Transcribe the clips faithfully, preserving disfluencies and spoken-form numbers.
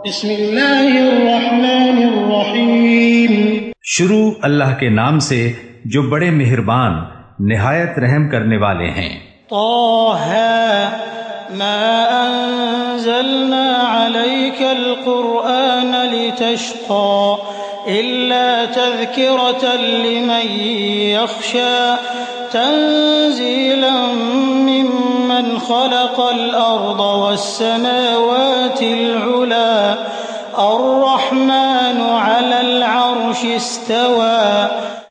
بسم اللہ الرحمن الرحیم، شروع اللہ کے نام سے جو بڑے مہربان نہایت رحم کرنے والے ہیں۔ طه ما انزلنا عليك القرآن لتشقى إلا تذكرة لمن يخشى تنزيلا ممن خلق الأرض والسماوات العلى الرحمن على العرش استوى۔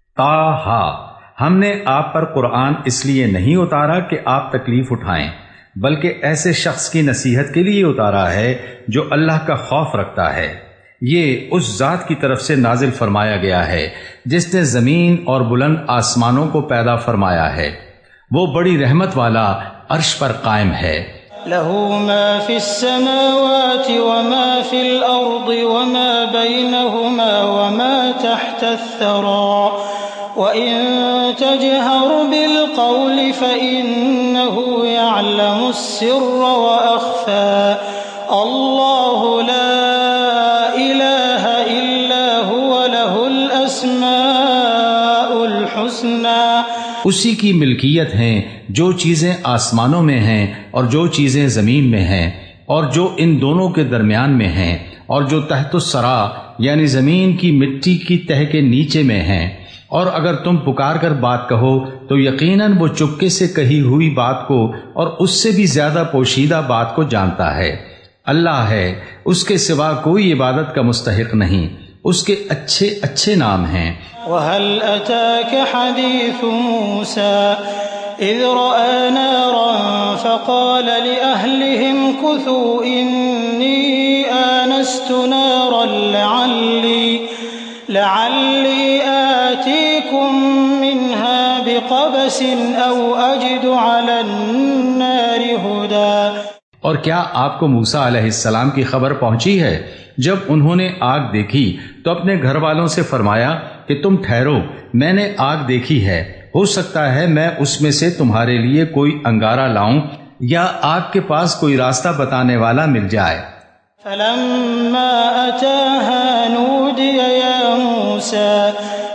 طه، ہم نے آپ پر قرآن اس لیے نہیں اتارا کہ آپ تکلیف اٹھائیں، بلکہ ایسے شخص کی نصیحت کے لیے اتارا ہے جو اللہ کا خوف رکھتا ہے۔ یہ اس ذات کی طرف سے نازل فرمایا گیا ہے جس نے زمین اور بلند آسمانوں کو پیدا فرمایا ہے، وہ بڑی رحمت والا عرش پر قائم ہے۔ له ما في السماوات وما في الأرض وما بينهما وما تحت الثرى وَإِن تَجْهَرْ بِالْقَوْلِ فَإِنَّهُ يَعْلَمُ السِّرَّ وَأَخْفَى اللَّهُ لَا إِلَهَ إِلَّا هُوَ لَهُ الْأَسْمَاءُ الْحُسْنَى۔ اسی کی ملکیت ہیں جو چیزیں آسمانوں میں ہیں اور جو چیزیں زمین میں ہیں اور جو ان دونوں کے درمیان میں ہیں اور جو تحت الثری یعنی زمین کی مٹی کی تہ کے نیچے میں ہیں۔ اور اگر تم پکار کر بات کہو تو یقیناً وہ چپکے سے کہی ہوئی بات کو اور اس سے بھی زیادہ پوشیدہ بات کو جانتا ہے۔ اللہ ہے، اس کے سوا کوئی عبادت کا مستحق نہیں، اس کے اچھے اچھے نام ہیں۔ وَهَلْ أَتَاكَ حَدِيثُ مُوسَى إِذْ رَأَى نَارًا فَقَالَ لِأَهْلِهِمْ كُثُوا إِنِّي آنَسْتُ نَارًا لَعَلِّي لَعَلِّي آتِيكُم مِّنْهَا بِقَبَسٍ أَوْ أَجِدُ عَلَى النَّارِ هُدًى۔ اور کیا آپ کو موسیٰ علیہ السلام کی خبر پہنچی ہے؟ جب انہوں نے آگ دیکھی تو اپنے گھر والوں سے فرمایا کہ تم ٹھہرو، میں نے آگ دیکھی ہے، ہو سکتا ہے میں اس میں سے تمہارے لیے کوئی انگارہ لاؤں یا آگ کے پاس کوئی راستہ بتانے والا مل جائے۔ فَلَمَّا أَتَاهَا نُودِيَ يَا مُوسَى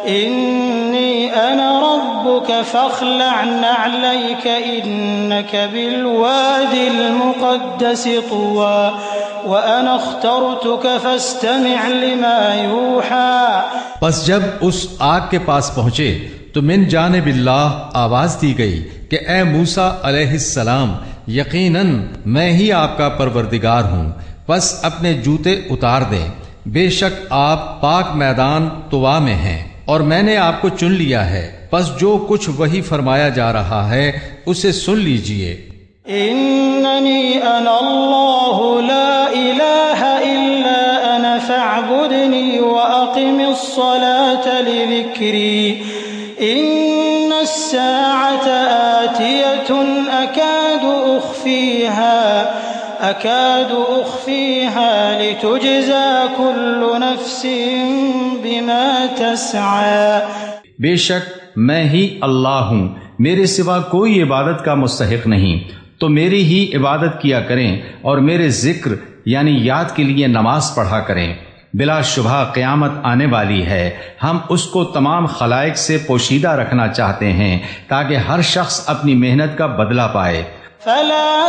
إِنِّي أَنَا رَبُّكَ فَاخْلَعْ نَعْلَيْكَ إِنَّكَ بِالْوَادِ الْمُقَدَّسِ طُوًى وَأَنَا اخْتَرْتُكَ فَاسْتَمِعْ لِمَا يُوحَىٰ۔ پس جب اس آگ کے پاس پہنچے تو من جانب اللہ آواز دی گئی کہ اے موسیٰ علیہ السلام، یقیناً میں ہی آپ کا پروردگار ہوں، بس اپنے جوتے اتار دیں، بے شک آپ پاک میدان طوا میں ہیں اور میں نے آپ کو چن لیا ہے، بس جو کچھ وہی فرمایا جا رہا ہے اسے سن لیجئے۔ اننی انا اللہ لا الہ الا انا فاعبدنی واقم الصلاة لذکری ان الساعة آتیۃ اکاد اخفیها أكاد أخفيها لتجزى كل نفس بما تسعى۔ بے شک میں ہی اللہ ہوں، میرے سوا کوئی عبادت کا مستحق نہیں، تو میری ہی عبادت کیا کریں اور میرے ذکر یعنی یاد کے لیے نماز پڑھا کریں۔ بلا شبہ قیامت آنے والی ہے، ہم اس کو تمام خلائق سے پوشیدہ رکھنا چاہتے ہیں تاکہ ہر شخص اپنی محنت کا بدلہ پائے۔ فلا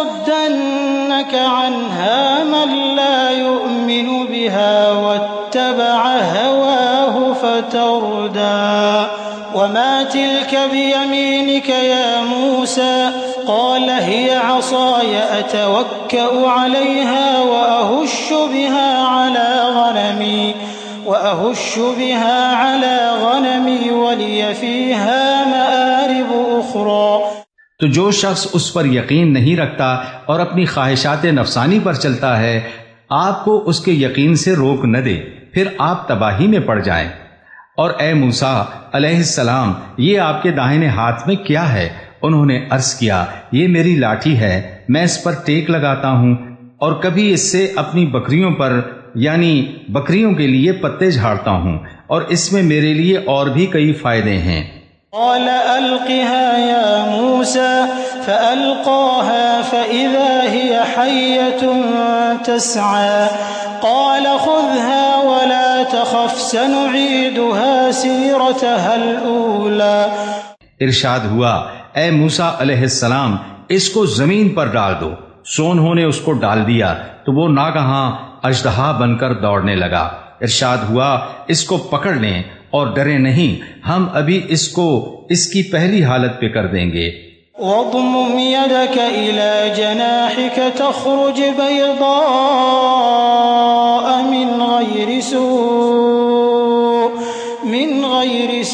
يصدنك عنها من لا يؤمن بها واتبع هواه فتردى۔ وما تلك بيمينك يا موسى قال هي عصاي أتوكأ عليها وأهش بها على غنمي وأهش بها على غنمي ولي فيها مآرب أخرى۔ تو جو شخص اس پر یقین نہیں رکھتا اور اپنی خواہشات نفسانی پر چلتا ہے، آپ کو اس کے یقین سے روک نہ دے، پھر آپ تباہی میں پڑ جائیں۔ اور اے موسیٰ علیہ السلام، یہ آپ کے داہنے ہاتھ میں کیا ہے؟ انہوں نے عرض کیا، یہ میری لاٹھی ہے، میں اس پر ٹیک لگاتا ہوں اور کبھی اس سے اپنی بکریوں پر یعنی بکریوں کے لیے پتے جھاڑتا ہوں، اور اس میں میرے لیے اور بھی کئی فائدے ہیں۔ قال ألقها يا موسى فألقاها فإذا هي حية تسعى قال خذها ولا تخف سنعيدها سيرتها الأولى. ارشاد ہوا اے موسیٰ علیہ السلام اس کو زمین پر ڈال دو. سو انہوں نے اس کو ڈال دیا تو وہ ناگہاں اژدہا بن کر دوڑنے لگا. ارشاد ہوا اس کو پکڑ لیں اور ڈرے نہیں، ہم ابھی اس کو اس کی پہلی حالت پہ کر دیں گے. وَاضْمُمْ يَدَكَ إِلَى جَنَاحِكَ تَخْرُجْ بَيْضَاءَ مِنْ غَيْرِ سُوءٍ مِنْ غَيْرِ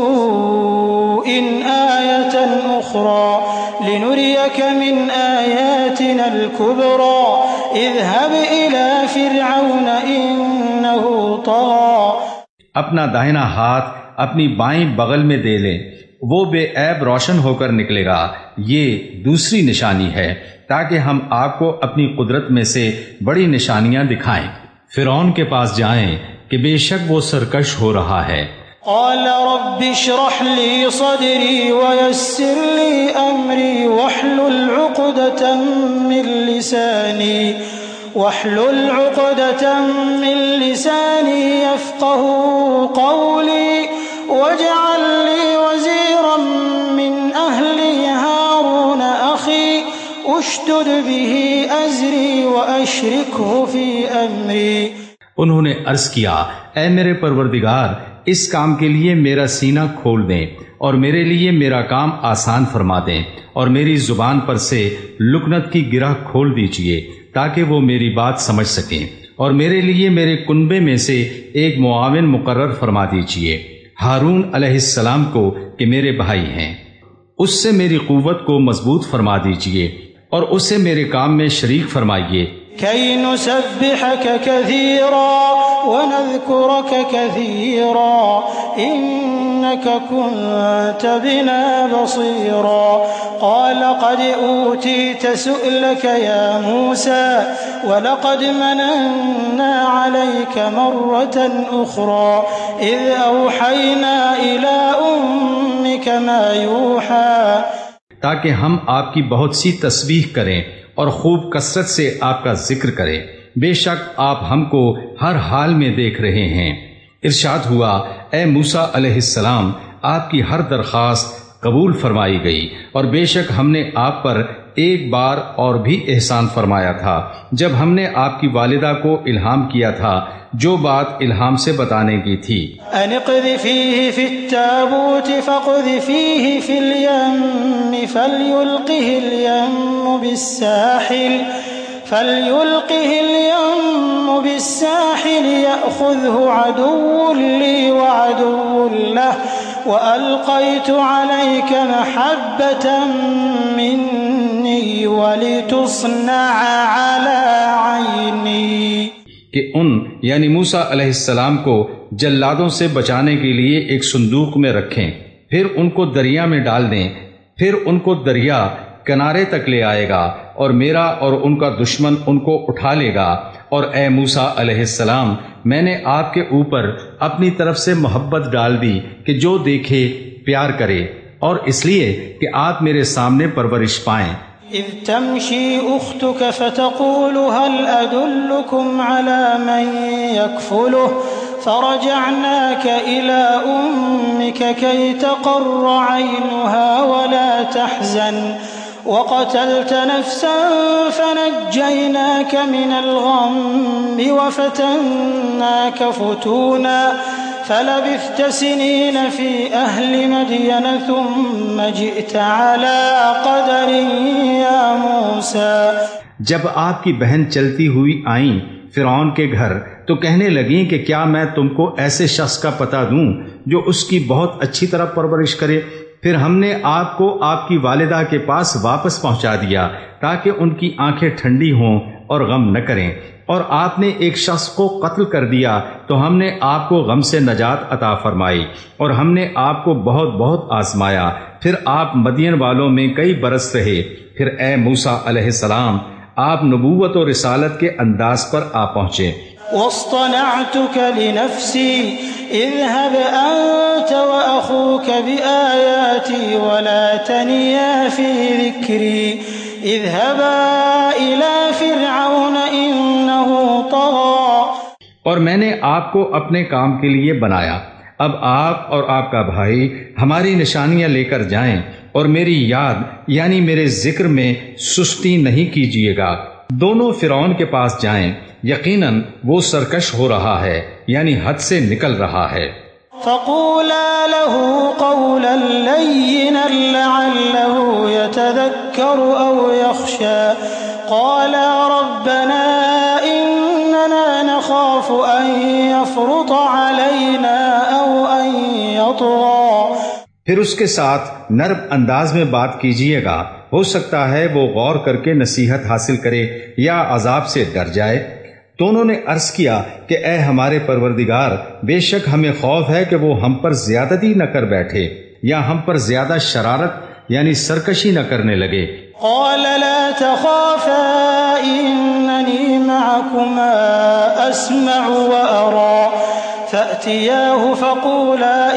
سُوءٍ آيَةً أُخْرَى لِنُرِيَكَ مِنْ آيَاتِنَا الْكُبْرَى اذْهَبْ إِلَى فِرْعَوْنَ إِنَّهُ طَغَى. اپنا داہنا ہاتھ اپنی بائیں بغل میں دے لیں، وہ بے عیب روشن ہو کر نکلے گا. یہ دوسری نشانی ہے تاکہ ہم آپ کو اپنی قدرت میں سے بڑی نشانیاں دکھائیں. فرعون کے پاس جائیں کہ بے شک وہ سرکش ہو رہا ہے. قال رب اشرح لي صدري ويسر لي أمري واحلل عقدة من لساني واحلل عقدة من لساني يفقهوا قولي واجعل لي وزيرا من أهلي هارون أخي اشدد به أزري وأشركه في أمري. انہوں نے عرض کیا اے میرے پروردگار اس کام کے لیے میرا سینہ کھول دیں اور میرے لیے میرا کام آسان فرما دیں اور میری زبان پر سے لکنت کی گرہ کھول دیجئے تاکہ وہ میری بات سمجھ سکیں، اور میرے لیے میرے کنبے میں سے ایک معاون مقرر فرما دیجئے ہارون علیہ السلام کو کہ میرے بھائی ہیں. اس سے میری قوت کو مضبوط فرما دیجئے اور اسے میرے کام میں شریک فرمائیے. كي نسبحك كثيرا ونذكرك كثيرا إنك كنت بنا بصيرا. قال قد أوتيت سؤلك يا موسى ولقد مننا عليك مرة أخرى إذ أوحينا إلى أمك ما يوحى. تاکہ ہم آپ کی بہت سی تسبیح کریں اور خوب کثرت سے آپ کا ذکر کریں. بے شک آپ ہم کو ہر حال میں دیکھ رہے ہیں. ارشاد ہوا اے موسیٰ علیہ السلام آپ کی ہر درخواست قبول فرمائی گئی، اور بے شک ہم نے آپ پر ایک بار اور بھی احسان فرمایا تھا جب ہم نے آپ کی والدہ کو الہام کیا تھا جو بات الہام سے بتانے کی تھی. ان اقذفیہ فی التابوت فاقذفیہ فی الیم فلیلقہ الیم بالساحل فلیلقہ الیم بالساحل یأخذہ عدو لی وعدو لہ وألقيت عليك محبة مني ولتصنع على عيني. کہ ان یعنی موسیٰ علیہ السلام کو جلادوں سے بچانے کے لیے ایک صندوق میں رکھیں، پھر ان کو دریا میں ڈال دیں، پھر ان کو دریا کنارے تک لے آئے گا اور میرا اور ان کا دشمن ان کو اٹھا لے گا. اور اے موسیٰ علیہ السلام میں نے آپ کے اوپر اپنی طرف سے محبت ڈال دی کہ جو دیکھے پیار کرے، اور اس لیے کہ آپ میرے سامنے پرورش پائیں. اذ تمشي اختك فتقول هل ادلكم على من يكفله فرجعناك الى امك كي تقر عينها ولا تحزن وقتلت نفسا فنجيناك من الغم وفتناك فتونا فلبثت سنين في أهل مدين ثم جئت على قدر يا موسى. جب آپ کی بہن چلتی ہوئی آئیں فرعون کے گھر تو کہنے لگیں کہ کیا میں تم کو ایسے شخص کا پتہ دوں جو اس کی بہت اچھی طرح پرورش کرے. پھر ہم نے آپ کو آپ کی والدہ کے پاس واپس پہنچا دیا تاکہ ان کی آنکھیں ٹھنڈی ہوں اور غم نہ کریں، اور آپ نے ایک شخص کو قتل کر دیا تو ہم نے آپ کو غم سے نجات عطا فرمائی، اور ہم نے آپ کو بہت بہت آزمایا. پھر آپ مدین والوں میں کئی برس رہے. پھر اے موسیٰ علیہ السلام آپ نبوت و رسالت کے انداز پر آ پہنچے. واصطنعتك لنفسي اذهب أنت وأخوك بآياتي ولا تنيا في ذكري اذهبا إلى فرعون إنه طغى. اور میں نے آپ کو اپنے کام کے لیے بنایا، اب آپ اور آپ کا بھائی ہماری نشانیاں لے کر جائیں اور میری یاد یعنی میرے ذکر میں سستی نہیں کیجیے گا. دونوں فرعون کے پاس جائیں، یقیناً وہ سرکش ہو رہا ہے یعنی حد سے نکل رہا ہے. فقولا له قولا لينا لعله يتذكر أو يخشى قالا ربنا إننا نخاف أن يفرط علينا أو أن يطغى. پھر اس کے ساتھ نرم انداز میں بات کیجیے گا، ہو سکتا ہے وہ غور کر کے نصیحت حاصل کرے یا عذاب سے ڈر جائے. دونوں نے عرض کیا کہ اے ہمارے پروردگار، بے شک ہمیں خوف ہے کہ وہ ہم پر زیادتی نہ کر بیٹھے یا ہم پر زیادہ شرارت یعنی سرکشی نہ کرنے لگے. قال لا تخافا إنني معكما أسمع وأرى فأتياه فقولا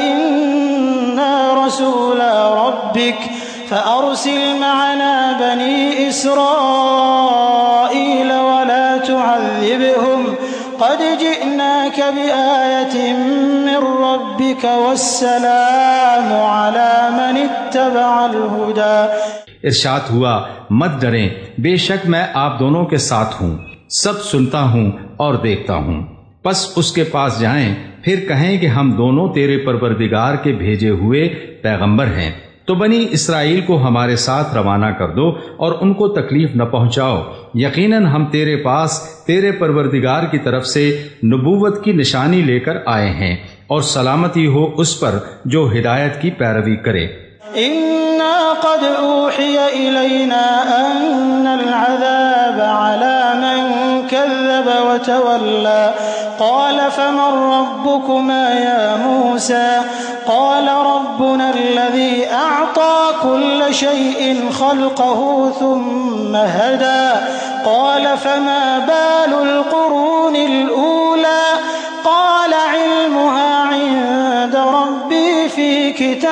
إنا رسول ربك فأرسل معنا بني إسرائيل ولا تعذبهم قد جئناك بآية من ربك والسلام على من اتبع الهدى. ارشاد ہوا مت ڈریں، بے شک میں آپ دونوں کے ساتھ ہوں، سب سنتا ہوں اور دیکھتا ہوں. پس اس کے پاس جائیں، پھر کہیں کہ ہم دونوں تیرے پروردگار کے بھیجے ہوئے پیغمبر ہیں، تو بنی اسرائیل کو ہمارے ساتھ روانہ کر دو اور ان کو تکلیف نہ پہنچاؤ. یقیناً ہم تیرے پاس تیرے پروردگار کی طرف سے نبوت کی نشانی لے کر آئے ہیں، اور سلامتی ہو اس پر جو ہدایت کی پیروی کرے. إنا قد أوحي إلينا أن العذاب على من كذب وتولى قال فمن ربكما يا موسى قال ربنا الذي أعطى كل شيء خلقه ثم هدى قال فما بال القرون الأولى قال علمها عند ربي في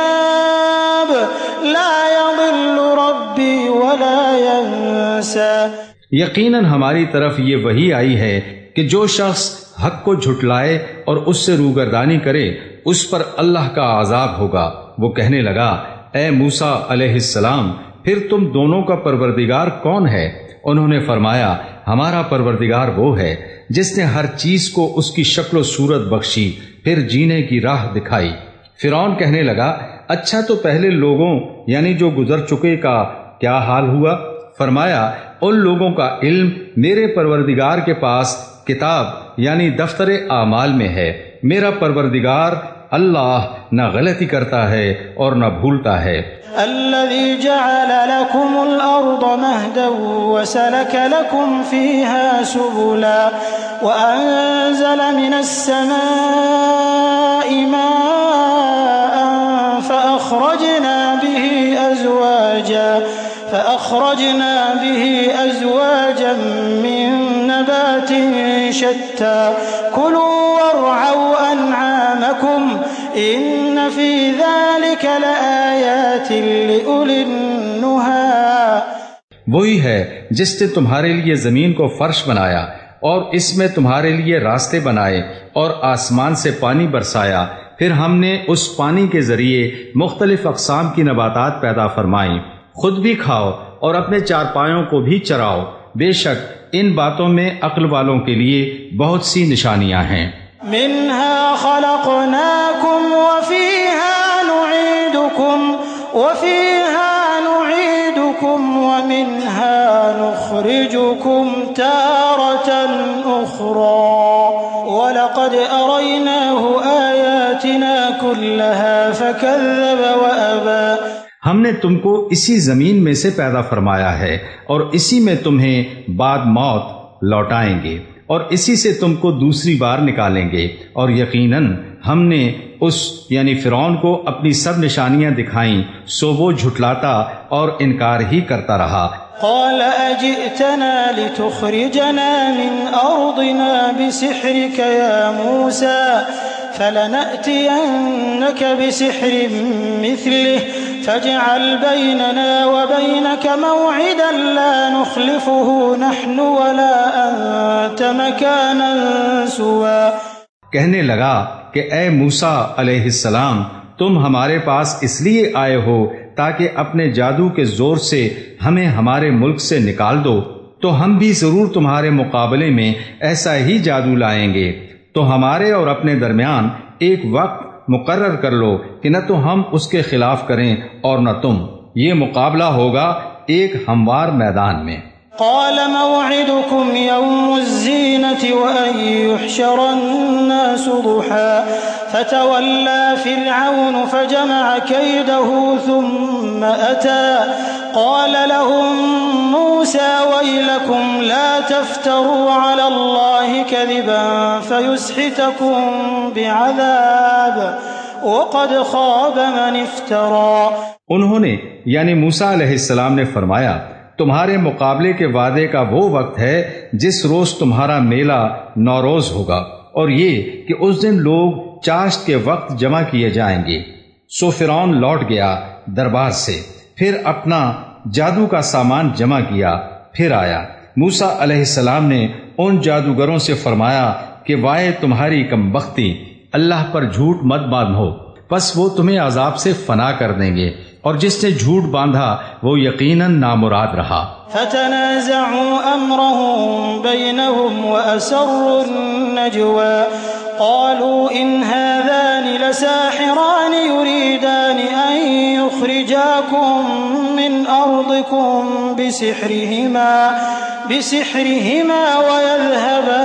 كتاب لا يضل ربي ولا ينسى. یقیناً ہماری طرف یہ وحی آئی ہے کہ جو شخص حق کو جھٹلائے اور اس سے روگردانی کرے اس پر اللہ کا عذاب ہوگا. وہ کہنے لگا اے موسیٰ علیہ السلام، پھر تم دونوں کا پروردگار کون ہے؟ انہوں نے فرمایا ہمارا پروردگار وہ ہے جس نے ہر چیز کو اس کی شکل و صورت بخشی، پھر جینے کی راہ دکھائی. فرعون کہنے لگا اچھا تو پہلے لوگوں یعنی جو گزر چکے کا کیا حال ہوا؟ فرمایا ان لوگوں کا علم میرے پروردگار کے پاس کتاب یعنی دفتر اعمال میں ہے. میرا پروردگار اللہ نہ غلطی کرتا ہے اور نہ بھولتا ہے. الذي جعل لكم الأرض مهدا وسلك لكم فيها سبلا وأنزل من السماء ماء فأخرجنا به أزواجا فأخرجنا به أزواجا من نبات شتى كلوا وارعوا أنعامكم إن في ذلك لآيات لأولي النهى. وہی ہے جس نے تمہارے لیے زمین کو فرش بنایا اور اس میں تمہارے لیے راستے بنائے اور آسمان سے پانی برسایا، پھر ہم نے اس پانی کے ذریعے مختلف اقسام کی نباتات پیدا فرمائیں. خود بھی کھاؤ اور اپنے چارپایوں کو بھی چراؤ، بے شک ان باتوں میں عقل والوں کے لیے بہت سی نشانیاں ہیں. منها خلقناكم وفيها نعيدكم وفيها نعيدكم ومنها نخرجكم تارة أخرى ولقد أريناه آياتنا كلها فكذب وأبى. ہم نے تم کو اسی زمین میں سے پیدا فرمایا ہے اور اسی میں تمہیں بعد موت لوٹائیں گے اور اسی سے تم کو دوسری بار نکالیں گے. اور یقیناً ہم نے اس یعنی فرعون کو اپنی سب نشانیاں دکھائیں، سو وہ جھٹلاتا اور انکار ہی کرتا رہا. قال أجئتنا لتخرجنا من أرضنا بسحرك يا موسى فلنأتينك بسحر مثله فاجعل بيننا وبينك موعدا لا نخلفه نحن ولا أنت مكانا سوى. کہنے لگا کہ اے موسیٰ علیہ السلام، تم ہمارے پاس اس لیے آئے ہو تاکہ اپنے جادو کے زور سے ہمیں ہمارے ملک سے نکال دو، تو ہم بھی ضرور تمہارے مقابلے میں ایسا ہی جادو لائیں گے. تو ہمارے اور اپنے درمیان ایک وقت مقرر کر لو کہ نہ تو ہم اس کے خلاف کریں اور نہ تم. یہ مقابلہ ہوگا ایک ہموار میدان میں. قال موعدكم يوم الزينة وأن يحشر الناس ضحى فتولى فرعون فجمع كيده ثم أتى قال لهم موسى ويلكم لا تفتروا على الله كذبا فيسحتكم بعذاب وقد خاب من افترى. انہوں نے یعنی موسیٰ علیہ السلام نے فرمایا، تمہارے مقابلے کے وعدے کا وہ وقت ہے جس روز تمہارا میلہ نوروز ہوگا، اور یہ کہ اس دن لوگ چاشت کے وقت جمع کیے جائیں گے. سو فرعون لوٹ گیا دربار سے، پھر اپنا جادو کا سامان جمع کیا، پھر آیا. موسیٰ علیہ السلام نے ان جادوگروں سے فرمایا کہ وائے تمہاری کمبختی، اللہ پر جھوٹ مت باندھو، پس وہ تمہیں عذاب سے فنا کر دیں گے، اور جس نے جھوٹ باندھا وہ یقیناً نامراد رہا. فتنازعوا امرهم بينهم واسروا النجوى قالوا ان هذان لساحران يريدان ان يخرجاكم من ارضكم بسحرهما بسحرهما ويذهبا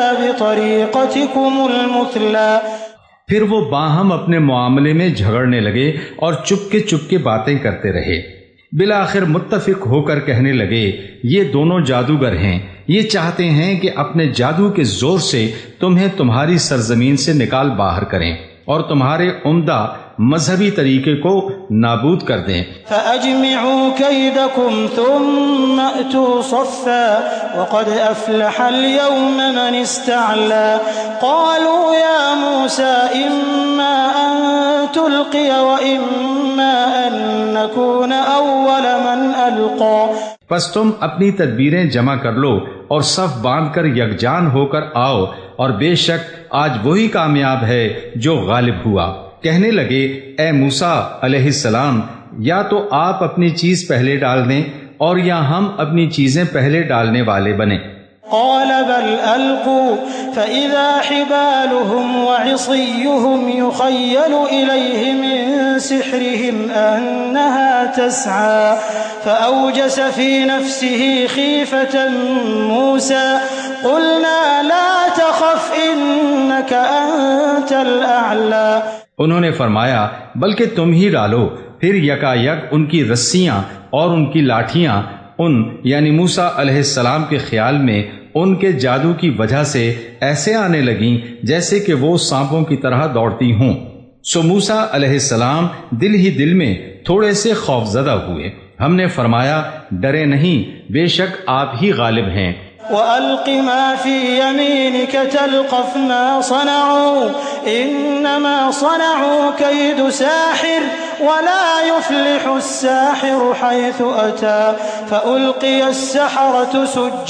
بطريقتكم المثلى. پھر وہ باہم اپنے معاملے میں جھگڑنے لگے اور چپکے چپکے باتیں کرتے رہے. بالآخر متفق ہو کر کہنے لگے، یہ دونوں جادوگر ہیں، یہ چاہتے ہیں کہ اپنے جادو کے زور سے تمہیں تمہاری سرزمین سے نکال باہر کریں اور تمہارے عمدہ مذہبی طریقے کو نابود کر دیں. فَأَجْمِعُوا كَيْدَكُمْ ثُمَّ أْتُوا صَفًّا وَقَدْ أَفْلَحَ الْيَوْمَ مَنِ اسْتَعْلَى. قَالُوا يَا مُوسَى إِمَّا أَن تُلْقِيَ وَإِمَّا أَن نَّكُونَ أَوَّلَ مَنْ أَلْقَى. پس تم اپنی تدبیریں جمع کر لو اور صف باندھ کر یکجان ہو کر آؤ، اور بے شک آج وہی کامیاب ہے جو غالب ہوا. کہنے لگے، اے موسیٰ علیہ السلام، یا تو آپ اپنی چیز پہلے ڈال دیں اور یا ہم اپنی چیزیں پہلے ڈالنے والے بنیں. قال بل ألقوا فإذا حبالهم وعصيهم يخيل إليه من سحرهم أنها تسعى فأوجس في نفسه خيفة موسى قلنا لا تخف إنك أنت الأعلى. انہوں نے فرمایا، بلکہ تم ہی ڈالو. پھر یکا یک ان کی رسیاں اور ان کی لاٹھیاں ان یعنی موسیٰ علیہ السلام کے خیال میں ان کے جادو کی وجہ سے ایسے آنے لگیں جیسے کہ وہ سانپوں کی طرح دوڑتی ہوں. سو موسیٰ علیہ السلام دل ہی دل میں تھوڑے سے خوف زدہ ہوئے. ہم نے فرمایا، ڈرے نہیں، بے شک آپ ہی غالب ہیں. وَأَلْقِ مَا فِي يَمِينِكَ تَلْقَفْ مَا صَنَعُوا إِنَّمَا صَنَعُوا كَيْدُ سَاحِرٍ وَلَا يُفْلِحُ السَّاحِرُ حَيْثُ أَتَى فَأُلْقِيَ السَّحَرَةُ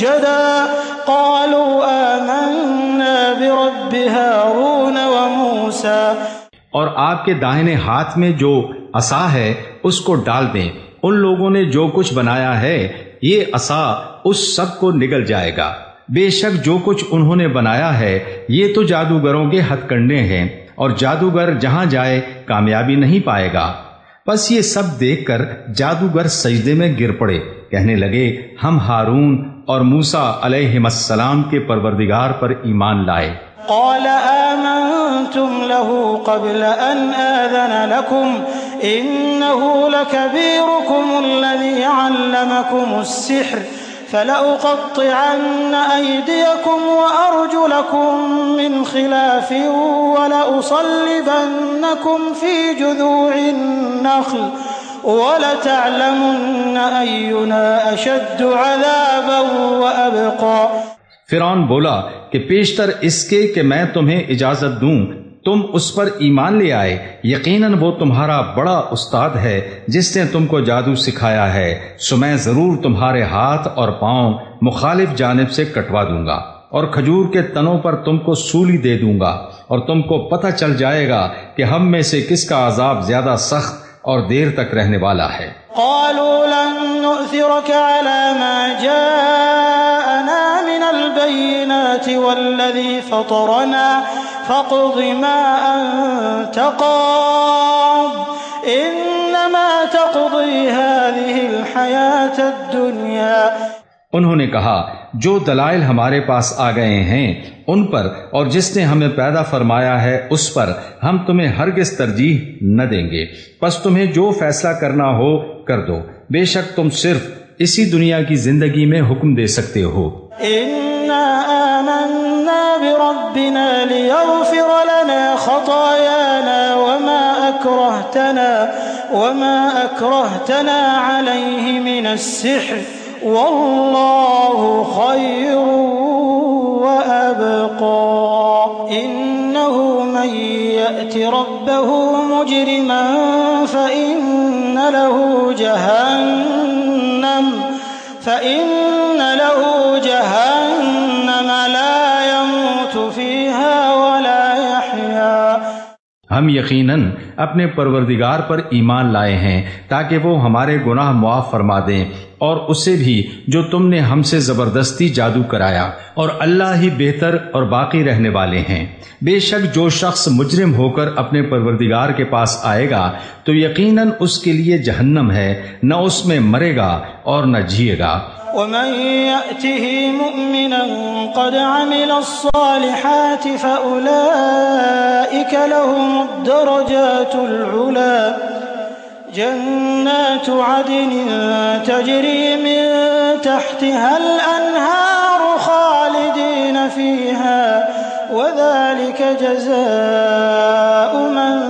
سُجَّدًا قَالُوا آمَنَّا بِرَبِّ هَارُونَ وَمُوسَى. اور آپ کے داہنے ہاتھ میں جو عصا ہے اس کو ڈال دیں. ان لوگوں نے جو کچھ بنایا ہے یہ عصا اس سب کو نگل جائے گا. بے شک جو کچھ انہوں نے بنایا ہے یہ تو جادوگروں کے ہتھ کنڈے ہیں، اور جادوگر جہاں جائے کامیابی نہیں پائے گا. بس یہ سب دیکھ کر جادوگر سجدے میں گر پڑے. کہنے لگے، ہم ہارون اور موسیٰ علیہ السلام کے پروردگار پر ایمان لائے. قال آمنتم له قبل أن آذن لكم إنه لكبيركم الذي علمكم السحر فلأقطعن أيديكم وأرجلكم من خلاف ولأصلبنكم في جذوع النخل وَلَتَعْلَمُنَّ أَيُّنَا أَشَدُّ عَذَابًا وَأَبْقَى۔ فرعون بولا کہ پیشتر اس کے کہ میں تمہیں اجازت دوں تم اس پر ایمان لے آئے، یقیناً وہ تمہارا بڑا استاد ہے جس نے تم کو جادو سکھایا ہے، سو میں ضرور تمہارے ہاتھ اور پاؤں مخالف جانب سے کٹوا دوں گا اور کھجور کے تنوں پر تم کو سولی دے دوں گا، اور تم کو پتہ چل جائے گا کہ ہم میں سے کس کا عذاب زیادہ سخت اور دیر تک رہنے والا ہے۔ قالوا لن نؤثرك على ما جاءنا من البينات والذي فطرنا فاقض ما أنت قاض إنما تقضي هذه الحياة الدنيا۔ انہوں نے کہا جو دلائل ہمارے پاس آ گئے ہیں ان پر اور جس نے ہمیں پیدا فرمایا ہے اس پر ہم تمہیں ہرگز ترجیح نہ دیں گے، پس تمہیں جو فیصلہ کرنا ہو کر دو، بے شک تم صرف اسی دنیا کی زندگی میں حکم دے سکتے ہو۔ انا آمنا بربنا لیغفر لنا خطايانا وما اکرہتنا وما اکرہتنا علیہ من السحر واللہ خیر وابقى انه من یأت ربه مجرما فإن له جہنم فإن له جہنم لا يموت فيها ولا يحيا۔ ہم یقیناً اپنے پروردگار پر ایمان لائے ہیں تاکہ وہ ہمارے گناہ معاف فرما دیں، اور اسے بھی جو تم نے ہم سے زبردستی جادو کرایا، اور اللہ ہی بہتر اور باقی رہنے والے ہیں۔ بے شک جو شخص مجرم ہو کر اپنے پروردگار کے پاس آئے گا تو یقیناً اس کے لیے جہنم ہے، نہ اس میں مرے گا اور نہ جیے گا۔ ومن يأته مؤمنا قد عمل الصالحات فأولئك لهم الدرجات العلى جنات عدن تجري من تحتها الأنهار خالدين فيها وذلك جزاء من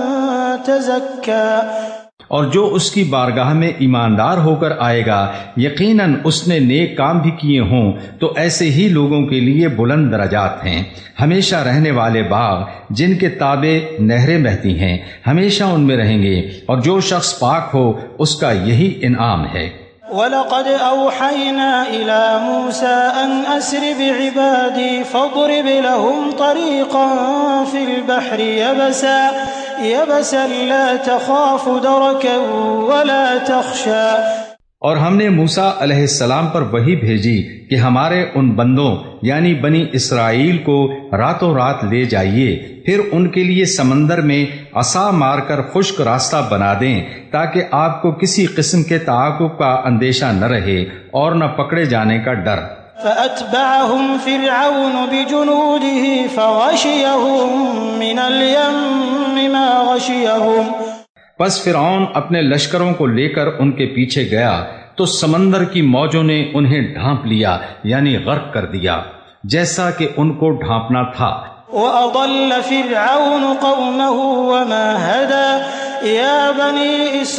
تزكى۔ اور جو اس کی بارگاہ میں ایماندار ہو کر آئے گا یقیناً اس نے نیک کام بھی کیے ہوں تو ایسے ہی لوگوں کے لیے بلند درجات ہیں، ہمیشہ رہنے والے باغ جن کے تابع نہریں بہتی ہیں، ہمیشہ ان میں رہیں گے، اور جو شخص پاک ہو اس کا یہی انعام ہے۔ وَلَقَدْ أَوْحَيْنَا إِلَى مُوسَىٰ أَنْ أَسْرِ بِعِبَادِي فَاضْرِبْ لَهُمْ طَرِيقًا فِي الْبَحْرِ يَبَسًا يَبَسًا لَا تَخَافُ دَرَكًا وَلَا تَخْشَىٰ۔ اور ہم نے موسیٰ علیہ السلام پر وحی بھیجی کہ ہمارے ان بندوں یعنی بنی اسرائیل کو راتوں رات لے جائیے، پھر ان کے لیے سمندر میں عصا مار کر خشک راستہ بنا دیں تاکہ آپ کو کسی قسم کے تعاقب کا اندیشہ نہ رہے اور نہ پکڑے جانے کا ڈر۔ فَأَتْبَعَهُمْ فِرْعَوْنُ بِجُنُودِهِ فَغَشِيَهُمْ مِنَ الْيَمِّ مَا غَشِيَهُمْ۔ پس فرعون اپنے لشکروں کو لے کر ان کے پیچھے گیا تو سمندر کی موجوں نے انہیں ڈھانپ لیا یعنی غرق کر دیا جیسا کہ ان کو ڈھانپنا تھا۔ وَأَضَلَّ فِرْعَوْنُ قَوْمَهُ وَمَا هَدَىٰ يَا بَنِي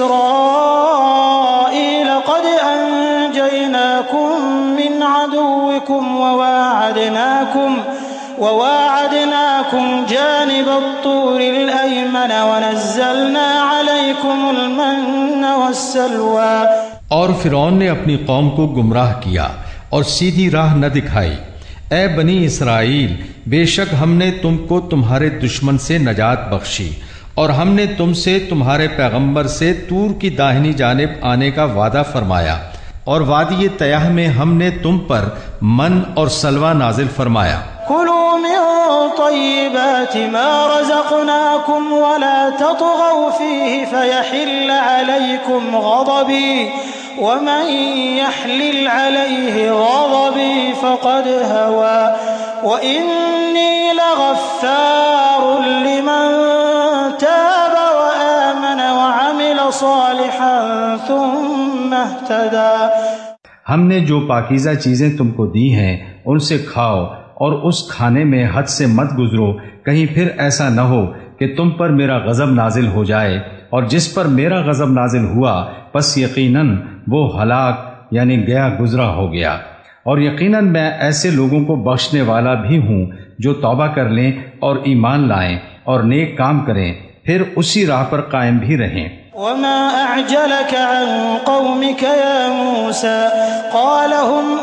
إِسْرَائِيلَ قَدْ أَنجَيْنَاكُم مِّنْ عَدُوِّكُمْ وَوَاعَدْنَاكُمْ وَوَاعَدْنَاكُمْ جَانِبَ الطُّورِ الْأَيْمَنَ وَنَزَّلْنَا عَلَيْكُمُ الْمَنَّ وَالسَّلْوَىٰ۔ اور فرعون نے اپنی قوم کو گمراہ کیا اور سیدھی راہ نہ دکھائی۔ اے بنی اسرائیل، بے شک ہم نے تم کو تمہارے دشمن سے نجات بخشی، اور ہم نے تم سے تمہارے پیغمبر سے طور کی داہنی جانب آنے کا وعدہ فرمایا، اور وادی طیہ میں ہم نے تم پر من اور سلوہ نازل فرمایا۔ كلوا من طيبات ما رزقناكم ولا تطغوا فيه فيحل عليكم غضبي ومن يحلل عليه غضبي فقد هوى وإني لغفار لمن تاب وآمن وعمل صالحا ثم اهتدى۔ ہم نے جو پاکیزہ چیزیں تم کو دی ہیں ان سے کھاؤ، اور اس کھانے میں حد سے مت گزرو، کہیں پھر ایسا نہ ہو کہ تم پر میرا غضب نازل ہو جائے، اور جس پر میرا غضب نازل ہوا پس یقیناً وہ ہلاک یعنی گیا گزرا ہو گیا۔ اور یقیناً میں ایسے لوگوں کو بخشنے والا بھی ہوں جو توبہ کر لیں اور ایمان لائیں اور نیک کام کریں، پھر اسی راہ پر قائم بھی رہیں۔ وما أعجلك عن قومك يا موسى قال هم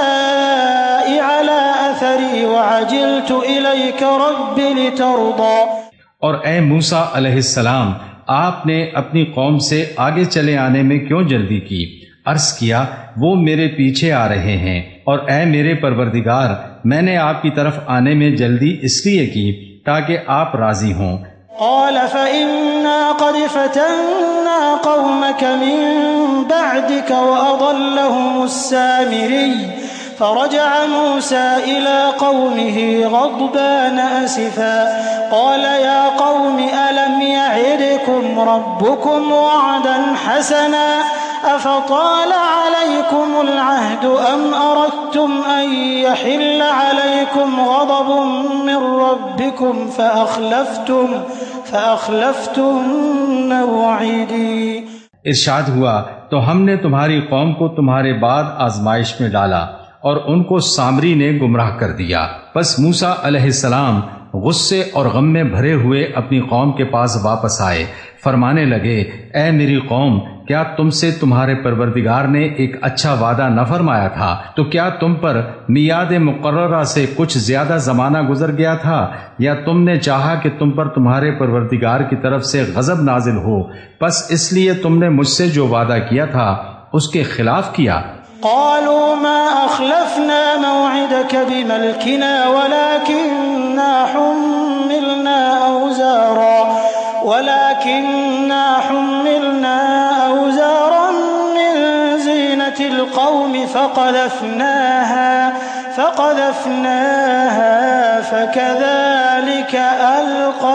أولئك على أثري وعجلت إليك رب لترضى۔ اور اے موسیٰ علیہ السلام، آپ نے اپنی قوم سے آگے چلے آنے میں کیوں جلدی کی؟ عرض کیا وہ میرے پیچھے آ رہے ہیں، اور اے میرے پروردگار، میں نے آپ کی طرف آنے میں جلدی اس لیے کی تاکہ آپ راضی ہوں۔ قال فإنا قد فتنا قومك من بعدك وأضلهم السامري فرجع موسى إلى قومه غضبان أسفا قال يا قوم ألم يعدكم ربكم وعدا حسنا أفطال عليكم العهد أم أردتم أن يحل عليكم غضب من ربكم فأخلفتم فأخلفتم موعدي۔ ارشاد ہوا تو ہم نے تمہاری قوم کو تمہارے بعد آزمائش میں ڈالا اور ان کو سامری نے گمراہ کر دیا۔ پس موسیٰ علیہ السلام غصے اور غم میں بھرے ہوئے اپنی قوم کے پاس واپس آئے، فرمانے لگے اے میری قوم، کیا تم سے تمہارے پروردگار نے ایک اچھا وعدہ نہ فرمایا تھا؟ تو کیا تم پر میعاد مقررہ سے کچھ زیادہ زمانہ گزر گیا تھا، یا تم نے چاہا کہ تم پر تمہارے پروردگار کی طرف سے غضب نازل ہو، پس اس لیے تم نے مجھ سے جو وعدہ کیا تھا اس کے خلاف کیا؟ قالوا ما أخلفنا موعدك بملكنا ولكننا حملنا أوزارا ولكننا حملنا أوزارا من زينة القوم فقذفناها فقذفناها فكذلك ألقى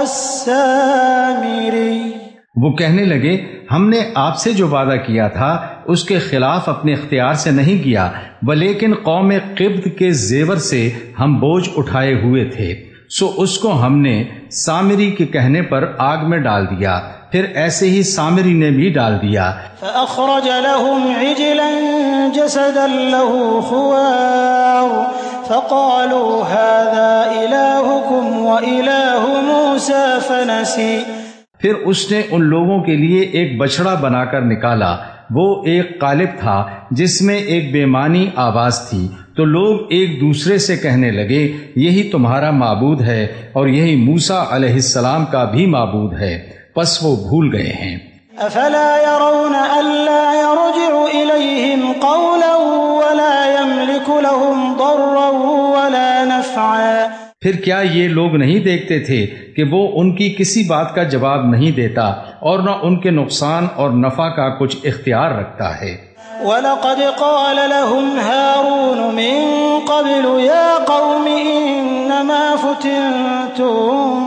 السامري۔ وہ کہنے لگے ہم نے آپ سے جو وعدہ کیا تھا اس کے خلاف اپنے اختیار سے نہیں کیا، ولیکن قوم قبط کے زیور سے ہم بوجھ اٹھائے ہوئے تھے، سو اس کو ہم نے سامری کے کہنے پر آگ میں ڈال دیا، پھر ایسے ہی سامری نے بھی ڈال دیا۔ فأخرج لهم عجلا جسدا له خوار فقالوا هذا إلهكم وإله موسى فنسي۔ پھر اس نے ان لوگوں کے لیے ایک بچڑا بنا کر نکالا، وہ ایک قالب تھا جس میں ایک بے معنی آواز تھی، تو لوگ ایک دوسرے سے کہنے لگے یہی تمہارا معبود ہے اور یہی موسیٰ علیہ السلام کا بھی معبود ہے، پس وہ بھول گئے ہیں۔ افلا يرون الا يرجع اليهم قولا ولا يملك لهم ضرا ولا نفعا۔ پھر کیا یہ لوگ نہیں دیکھتے تھے کہ وہ ان کی کسی بات کا جواب نہیں دیتا اور نہ ان کے نقصان اور نفع کا کچھ اختیار رکھتا ہے؟ وَلَقَدْ قَالَ لَهُمْ هَارُونُ مِن قَبْلُ يَا قَوْمِ إِنَّمَا فُتِنْتُمْ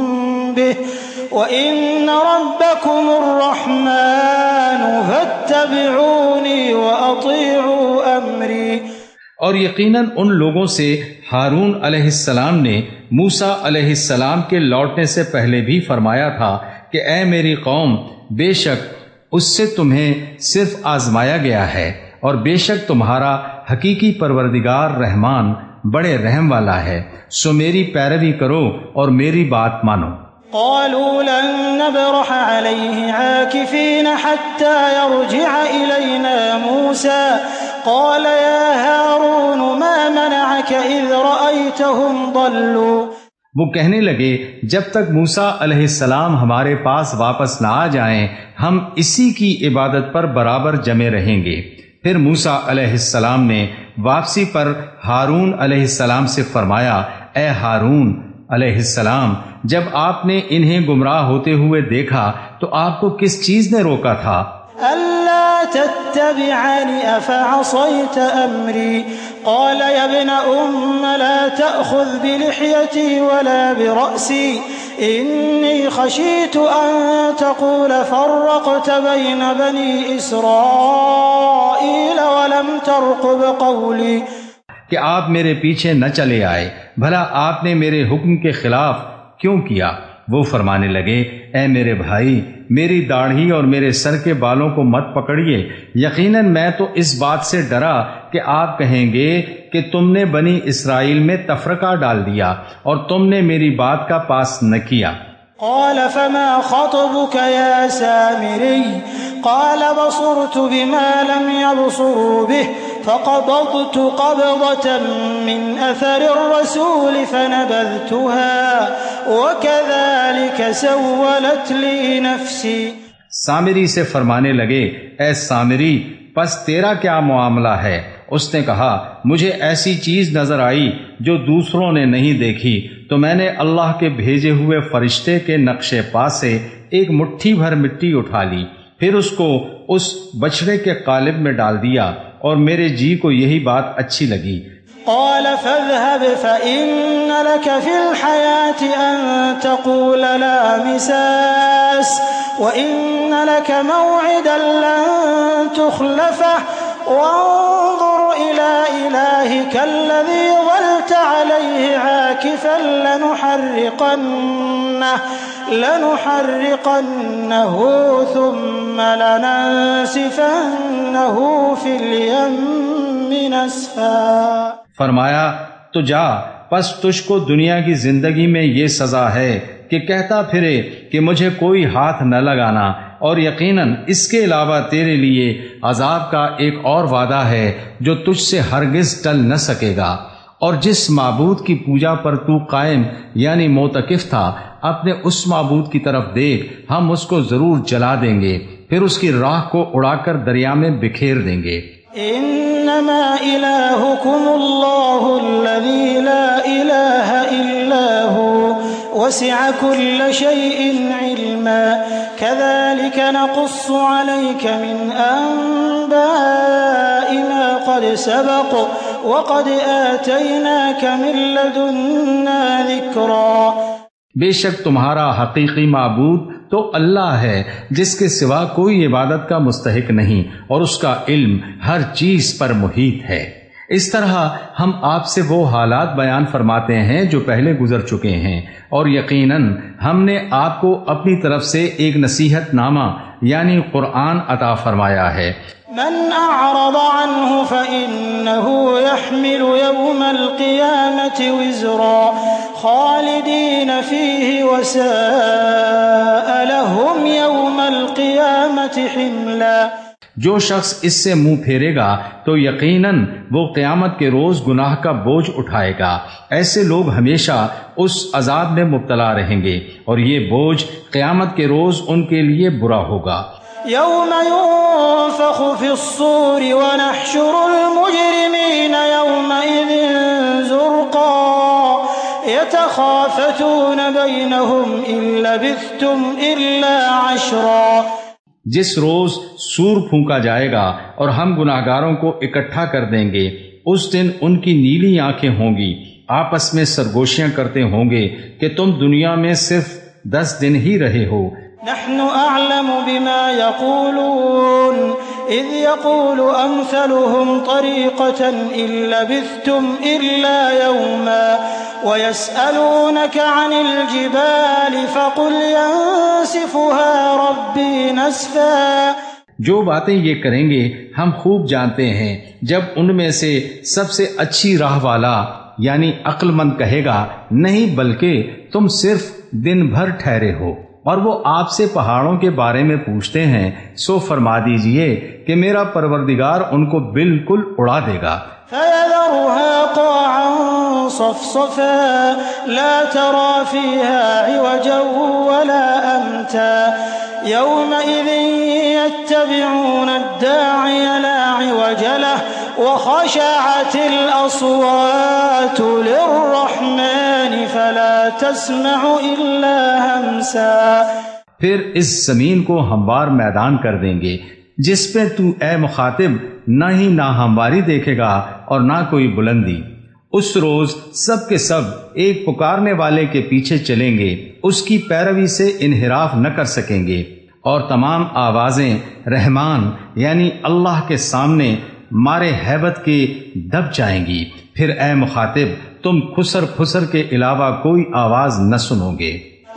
بِهِ وَإِنَّ رَبَّكُمُ الرَّحْمَنُ فَاتَّبِعُونِي وَأَطِيعُوا أَمْرِي۔ اور یقیناً ان لوگوں سے ہارون علیہ السلام نے موسیٰ علیہ السلام کے لوٹنے سے پہلے بھی فرمایا تھا کہ اے میری قوم، بے شک اس سے تمہیں صرف آزمایا گیا ہے، اور بے شک تمہارا حقیقی پروردگار رحمان بڑے رحم والا ہے، سو میری پیروی کرو اور میری بات مانو۔ قالوا لن نبرح عليه عاكفين حتى يرجع إلينا موسى قال يا هارون ما منعك إذ رأيتهم ضلوا۔ وہ کہنے لگے جب تک موسیٰ علیہ السلام ہمارے پاس واپس نہ آ جائیں ہم اسی کی عبادت پر برابر جمے رہیں گے۔ پھر موسیٰ علیہ السلام نے واپسی پر ہارون علیہ السلام سے فرمایا اے ہارون علیہ السلام، جب آپ نے انہیں گمراہ ہوتے ہوئے دیکھا تو آپ کو کس چیز نے روکا تھا؟ أَلَّا تَتَّبِعَنِ أَفَعَصَيْتَ أَمْرِي قَالَ يَا ابْنَ أُمَّ لَا تَأْخُذْ بِلِحْيَتِي وَلَا بِرَأْسِي إِنِّي خَشِيتُ أَن تَقُولَ فَرَّقْتَ بَيْنَ بَنِي إِسْرَائِيلَ وَلَمْ تَرْقُبْ قَوْلِي۔ کہ آپ میرے پیچھے نہ چلے آئے، بھلا آپ نے میرے حکم کے خلاف کیوں کیا؟ وہ فرمانے لگے اے میرے بھائی میری داڑھی اور میرے سر کے بالوں کو مت پکڑیے، یقیناً میں تو اس بات سے ڈرا کہ آپ کہیں گے کہ تم نے بنی اسرائیل میں تفرقہ ڈال دیا اور تم نے میری بات کا پاس نہ کیا۔ قال فما خطبك يا سامري قال بصرت بما لم يبصروا به فقبضت قبضة من أثر الرسول فنبذتها وكذلك سولت لي نفسي۔ سامری سے فرمانے لگے اے سامری پس تیرا کیا معاملہ ہے؟ اس نے کہا مجھے ایسی چیز نظر آئی جو دوسروں نے نہیں دیکھی تو میں نے اللہ کے بھیجے ہوئے فرشتے کے نقش پا سے ایک مٹھی بھر مٹی اٹھا لی، پھر اس کو اس بچڑے کے قالب میں ڈال دیا اور میرے جی کو یہی بات اچھی لگی۔ قال فاذهب فإن لك في الحياة أن تقول لا مساس وإن لك موعدا لن تخلفه وانظر إلى إلهك الذي ظلت عليه عاكفا لنحرقنه لنحرقنه ثم لننسفنه في اليم نسفا۔ فرمایا تو جا پس تجھ کو دنیا کی زندگی میں یہ سزا ہے کہ کہتا پھرے کہ مجھے کوئی ہاتھ نہ لگانا، اور یقیناً اس کے علاوہ تیرے لیے عذاب کا ایک اور وعدہ ہے جو تجھ سے ہرگز ٹل نہ سکے گا۔ اور جس معبود کی پوجا پر تو قائم یعنی معتکف تھا اپنے اس معبود کی طرف دیکھ، ہم اس کو ضرور جلا دیں گے، پھر اس کی راہ کو اڑا کر دریا میں بکھیر دیں گے۔ انما الہکم اللہ الذی لا الہ الا هو وسع كل شيء علما كذلك نقص عليك من انباء ما قد سبق وقد آتيناك من لدنا ذکرا۔ بے شک تمہارا حقیقی معبود تو اللہ ہے جس کے سوا کوئی عبادت کا مستحق نہیں، اور اس کا علم ہر چیز پر محیط ہے۔ اس طرح ہم آپ سے وہ حالات بیان فرماتے ہیں جو پہلے گزر چکے ہیں، اور یقیناً ہم نے آپ کو اپنی طرف سے ایک نصیحت نامہ یعنی قرآن عطا فرمایا ہے۔ من اعرض عنه فإنه يحمل يوم القيامة وزرا خالدين فيه وساء لهم يوم القيامة حملا۔ جو شخص اس سے منہ پھیرے گا تو یقیناً وہ قیامت کے روز گناہ کا بوجھ اٹھائے گا، ایسے لوگ ہمیشہ اس عذاب میں مبتلا رہیں گے اور یہ بوجھ قیامت کے روز ان کے لیے برا ہوگا۔ یوم ينفخ في الصور ونحشر المجرمين يومئذ زرقا يتخافتون بينهم إن لبثتم إلا عشرا۔ جس روز سور پھونکا جائے گا اور ہم گناہگاروں کو اکٹھا کر دیں گے، اس دن ان کی نیلی آنکھیں ہوں گی، آپس میں سرگوشیاں کرتے ہوں گے کہ تم دنیا میں صرف دس دن ہی رہے ہو۔ نحن اعلم بما يقولون اذ يقول امثلهم طريقة ان لبثتم الا يوما ويسألونك عن الجبال فقل ينسفها ربي نسفا۔ جو باتیں یہ کریں گے ہم خوب جانتے ہیں، جب ان میں سے سب سے اچھی راہ والا یعنی عقل مند کہے گا نہیں بلکہ تم صرف دن بھر ٹھہرے ہو، اور وہ آپ سے پہاڑوں کے بارے میں پوچھتے ہیں، سو فرما دیجئے کہ میرا پروردگار ان کو بالکل اڑا دے گا۔ فَيَذَرُهَا قَاعًا صَفْصَفًا لَا تَرَى فِيهَا عِوَجًا وَلَا أَمْتًا يَوْمَئِذٍ يَتَّبِعُونَ الدَّاعِيَ لَا عِوَجَ لَهُ وَخَشَعَتِ الْأَصْوَاتُ لِلرَّحْمَنِ فَلَا تَسْمَعُ إِلَّا هَمْسًا۔ پھر اس زمین کو ہموار میدان کر دیں گے جس پہ تو اے مخاطب نہ ہی نہ ہمواری دیکھے گا اور نہ کوئی بلندی۔ اس روز سب کے سب ایک پکارنے والے کے پیچھے چلیں گے، اس کی پیروی سے انحراف نہ کر سکیں گے، اور تمام آوازیں رحمان یعنی اللہ کے سامنے مارے ہیبت کے دب جائیں گی۔ پھر اے مخاطب تم خسر پھسر کے علاوہ کوئی آواز نہ سنو گے۔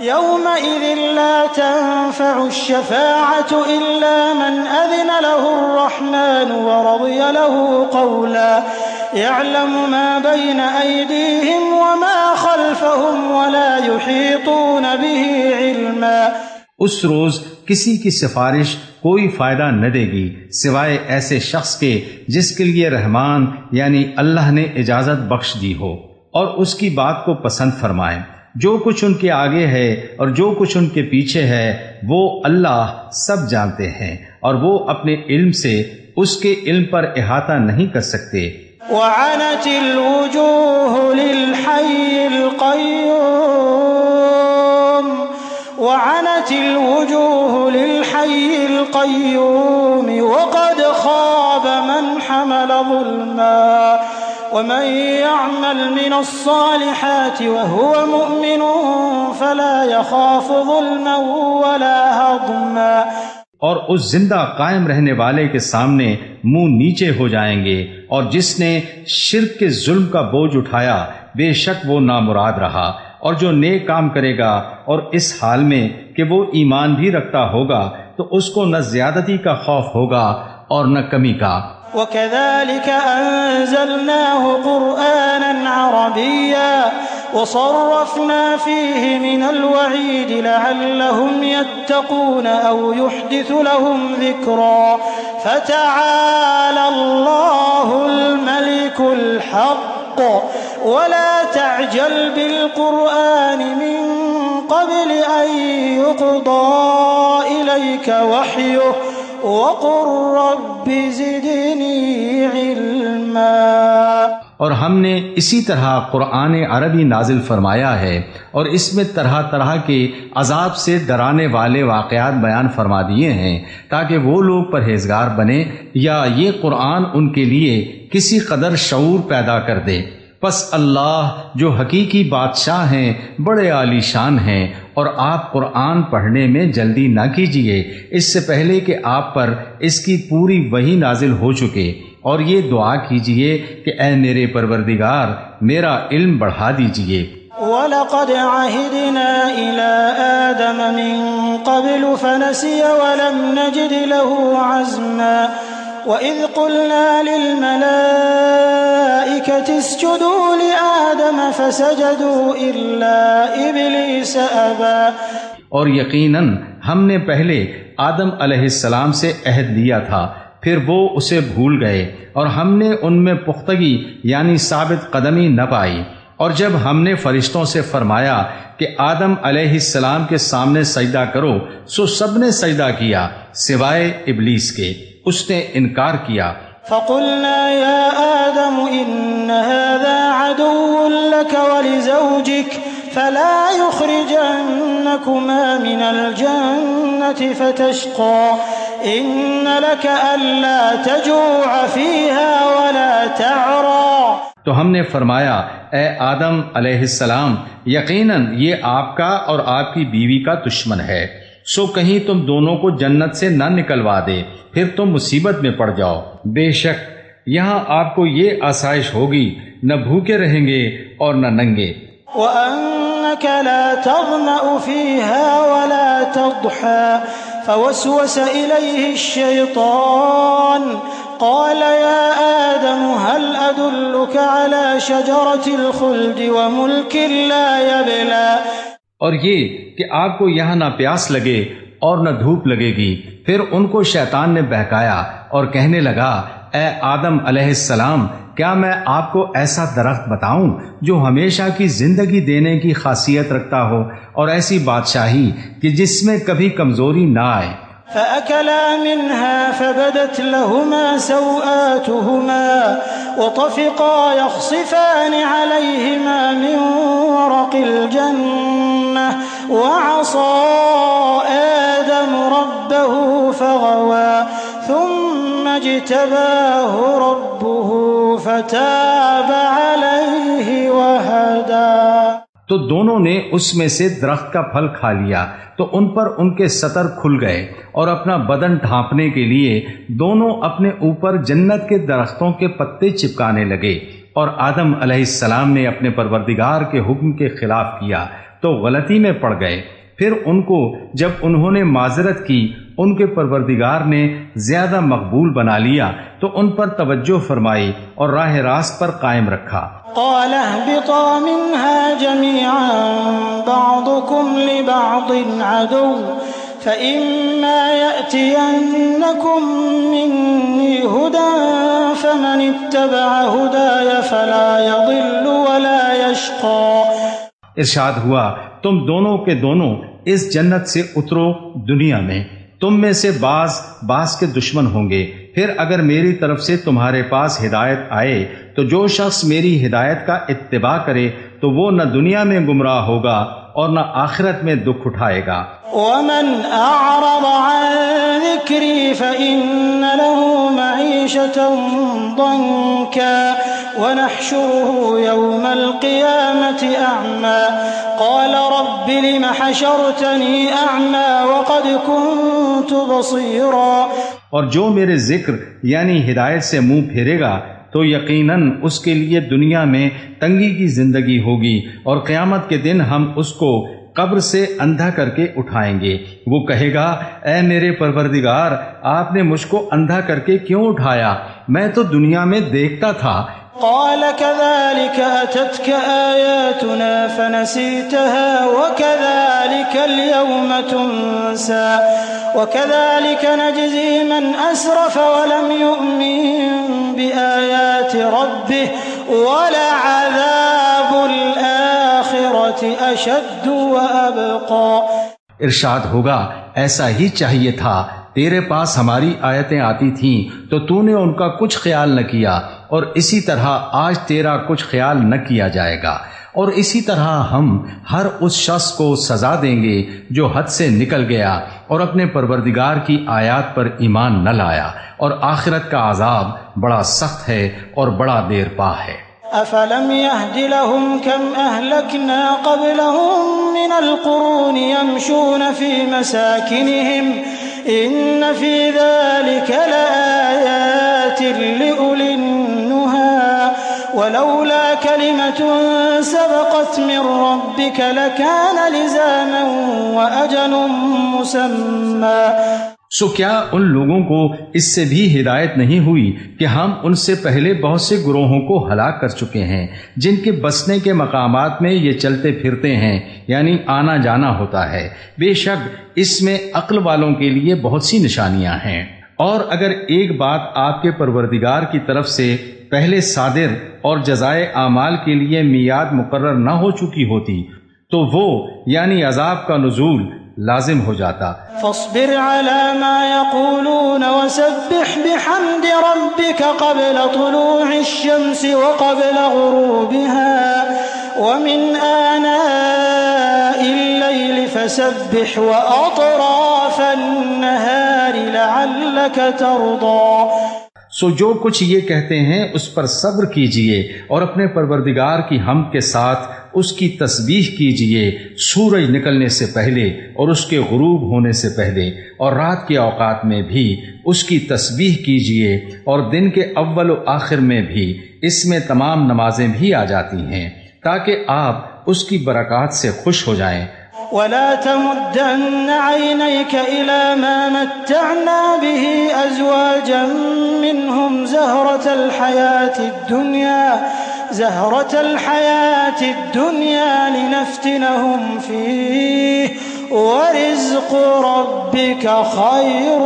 يومئذ لا تنفع الشفاعة إلا من أذن له الرحمن ورضي له قولا يعلم ما بين أيديهم وما خلفهم ولا يحيطون به علما۔ اس روز کسی کی سفارش کوئی فائدہ نہ دے گی سوائے ایسے شخص کے جس کے لیے رحمان یعنی اللہ نے اجازت بخش دی ہو اور اس کی بات کو پسند فرمائے۔ جو کچھ ان کے آگے ہے اور جو کچھ ان کے پیچھے ہے وہ اللہ سب جانتے ہیں اور وہ اپنے علم سے اس کے علم پر احاطہ نہیں کر سکتے۔ وعنت الوجوه للحي القيوم وعنت الوجوه للحي القيوم وقد خاب من حمل ظلما ومن يعمل من الصالحات وهو مؤمن فلا يخاف ظلما ولا هضما۔ اور اس زندہ قائم رہنے والے کے سامنے منہ نیچے ہو جائیں گے، اور جس نے شرک کے ظلم کا بوجھ اٹھایا بے شک وہ نامراد رہا، اور جو نیک کام کرے گا اور اس حال میں کہ وہ ایمان بھی رکھتا ہوگا تو اس کو نہ زیادتی کا خوف ہوگا اور نہ کمی کا۔ وَكَذَلِكَ أَنزَلْنَاهُ قُرْآنًا عَرَبِيًّا وَصَرَّفْنَا فِيهِ مِنَ الْوَعِيدِ لَعَلَّهُمْ يَتَّقُونَ أَوْ يُحْدِثُ لَهُمْ ذِكْرًا فَتَعَالَى اللَّهُ الْمَلِكُ الْحَقُّ وَلَا تَعْجَلْ بِالْقُرْآنِ مِن قَبْلِ أَن يُقْضَىٰ إِلَيْكَ وَحْيُهُ وَقُلْ رَبِّ زِدْنِي عِلْمًا۔ اور ہم نے اسی طرح قرآن عربی نازل فرمایا ہے اور اس میں طرح طرح کے عذاب سے ڈرانے والے واقعات بیان فرما دیے ہیں تاکہ وہ لوگ پرہیزگار بنے یا یہ قرآن ان کے لیے کسی قدر شعور پیدا کر دے۔ پس اللہ جو حقیقی بادشاہ ہیں بڑے عالی شان ہیں، اور آپ قرآن پڑھنے میں جلدی نہ کیجیے اس سے پہلے کہ آپ پر اس کی پوری وحی نازل ہو چکے، اور یہ دعا کیجیے کہ اے میرے پروردگار میرا علم بڑھا دیجیے۔ وَلَقَدْ عَهِدْنَا إِلَىٰ آدَمَ مِن قَبْلُ فَنَسِيَ وَلَمْ نَجِدْ لَهُ عَزْمًا وَإِذْ قُلْنَا لِلْمَلَائِكَةِ اسْجُدُوا لِآدَمَ فَسَجَدُوا إِلَّا إِبْلِيسَ أَبَىٰ۔ اور یقیناً ہم نے پہلے آدم علیہ السلام سے عہد لیا تھا، پھر وہ اسے بھول گئے اور ہم نے ان میں پختگی یعنی ثابت قدمی نہ پائی، اور جب ہم نے فرشتوں سے فرمایا کہ آدم علیہ السلام کے سامنے سجدہ کرو سو سب نے سجدہ کیا سوائے ابلیس کے، اس نے انکار کیا۔ فَقُلْنَا يَا آدَمُ إِنَّ هَذَا عَدُوٌّ لَكَ وَلِزَوْجِكَ فَلَا يُخْرِجَنَّكُمَا مِنَ الْجَنَّةِ فَتَشْقَىٰ إِنَّ لَكَ أَلَّا تَجُوعَ فِيهَا وَلَا تَعْرَىٰ۔ تو ہم نے فرمایا اے آدم علیہ السلام یقیناً یہ آپ کا اور آپ کی بیوی کا دشمن ہے، سو کہیں تم دونوں کو جنت سے نہ نکلوا دے پھر تم مصیبت میں پڑ جاؤ۔ بے شک یہاں آپ کو یہ آسائش ہوگی، نہ بھوکے رہیں گے اور نہ ننگے۔ وَأَنَّكَ لَا تَظْمَأُ فِيهَا وَلَا تَضْحَىٰ فَوَسْوَسَ إِلَيْهِ الشَّيْطَانُ قَالَ يَا آدَمُ هَلْ أَدُلُّكَ عَلَىٰ شَجَرَةِ الْخُلْدِ وَمُلْكٍ لَا يَبْلَىٰ۔ اور یہ کہ آپ کو یہاں نہ پیاس لگے اور نہ دھوپ لگے گی۔ پھر ان کو شیطان نے بہکایا اور کہنے لگا اے آدم علیہ السلام کیا میں آپ کو ایسا درخت بتاؤں جو ہمیشہ کی زندگی دینے کی خاصیت رکھتا ہو اور ایسی بادشاہی کہ جس میں کبھی کمزوری نہ آئے۔ فَأَكَلَا مِنْهَا فَبَدَتْ لَهُمَا سَوْآتُهُمَا وَطَفِقَا يَخْصِفَانِ عَلَيْهِمَا مِنْ وَرَقِ الْجَنَّةِ وَعَصَىٰ آدَمُ رَبَّهُ فَغَوَىٰ ثُمَّ اجْتَبَاهُ رَبُّهُ فَتَابَ عَلَيْهِ وَهَدَىٰ۔ تو دونوں نے اس میں سے درخت کا پھل کھا لیا تو ان پر ان کے سطر کھل گئے اور اپنا بدن ڈھانپنے کے لیے دونوں اپنے اوپر جنت کے درختوں کے پتے چپکانے لگے، اور آدم علیہ السلام نے اپنے پروردگار کے حکم کے خلاف کیا تو غلطی میں پڑ گئے۔ پھر ان کو جب انہوں نے معذرت کی ان کے پروردگار نے زیادہ مقبول بنا لیا تو ان پر توجہ فرمائی اور راہ راست پر قائم رکھا۔ قال اهبطا منها جميعا بعضكم لبعض عدو فإما يأتينكم مني هدى فمن اتبع هداي فلا يضل ولا يشقى۔ ارشاد ہوا تم دونوں کے دونوں اس جنت سے اترو دنیا میں، تم میں سے بعض بعض کے دشمن ہوں گے، پھر اگر میری طرف سے تمہارے پاس ہدایت آئے تو جو شخص میری ہدایت کا اتباع کرے تو وہ نہ دنیا میں گمراہ ہوگا اور نہ آخرت میں دکھ اٹھائے گا۔ ومن اعرض عن ذکری فإن له معیشة ضنکا ونحشره يوم القیامة اعمى قال رب لم حشرتنی اعمى وقد كنت بصیرا۔ اور جو میرے ذکر یعنی ہدایت سے منہ پھیرے گا تو یقیناً اس کے لیے دنیا میں تنگی کی زندگی ہوگی اور قیامت کے دن ہم اس کو قبر سے اندھا کر کے اٹھائیں گے۔ وہ کہے گا اے میرے پروردگار، آپ نے مجھ کو اندھا کر کے کیوں اٹھایا؟ میں تو دنیا میں دیکھتا تھا۔ قال كذلك أتتك آياتنا فنسيتها وكذلك اليوم تنسى وكذلك نجزي من أسرف ولم يؤمن بآيات ربه ولعذاب الآخرة أشد وأبقى۔ ارشاد ہوگا ایسا ہی چاہیے تھا، تیرے پاس ہماری آیتیں آتی تھیں تو تو نے ان کا کچھ خیال نہ کیا، اور اسی طرح آج تیرا کچھ خیال نہ کیا جائے گا، اور اسی طرح ہم ہر اس شخص کو سزا دیں گے جو حد سے نکل گیا اور اپنے پروردگار کی آیات پر ایمان نہ لایا، اور آخرت کا عذاب بڑا سخت ہے اور بڑا دیر پا ہے۔ أفلم يهد لهم كم أهلكنا قبلهم من القرون يمشون في مساكنهم إن في ذلك لآيات لأولي النهى ولولا كلمة سبقت من ربك لكان لزاما وأجل مسمى۔ سو کیا ان لوگوں کو اس سے بھی ہدایت نہیں ہوئی کہ ہم ان سے پہلے بہت سے گروہوں کو ہلاک کر چکے ہیں جن کے بسنے کے مقامات میں یہ چلتے پھرتے ہیں، یعنی آنا جانا ہوتا ہے۔ بے شک اس میں عقل والوں کے لیے بہت سی نشانیاں ہیں۔ اور اگر ایک بات آپ کے پروردگار کی طرف سے پہلے صادر اور جزائے اعمال کے لیے میعاد مقرر نہ ہو چکی ہوتی تو وہ یعنی عذاب کا نزول لازم ہو جاتا۔ فاصبر على ما يقولون وسبح بحمد ربك قبل طلوع الشمس وقبل غروبها ومن آناء الليل فسبح وأطراف النهار لعلك ترضى۔ سو جو کچھ یہ کہتے ہیں اس پر صبر کیجئے اور اپنے پروردگار کی حمد کے ساتھ اس کی تسبیح کیجئے سورج نکلنے سے پہلے اور اس کے غروب ہونے سے پہلے، اور رات کے اوقات میں بھی اس کی تسبیح کیجئے، اور دن کے اول و آخر میں بھی اس میں تمام نمازیں بھی آ جاتی ہیں تاکہ آپ اس کی برکات سے خوش ہو جائیں۔ ولا تمدن عينيك إلى ما متعنا به أزواجا منهم زهرة الحياة الدنيا زهرة الحياة الدنيا لنفتنهم فيه ورزق ربك خير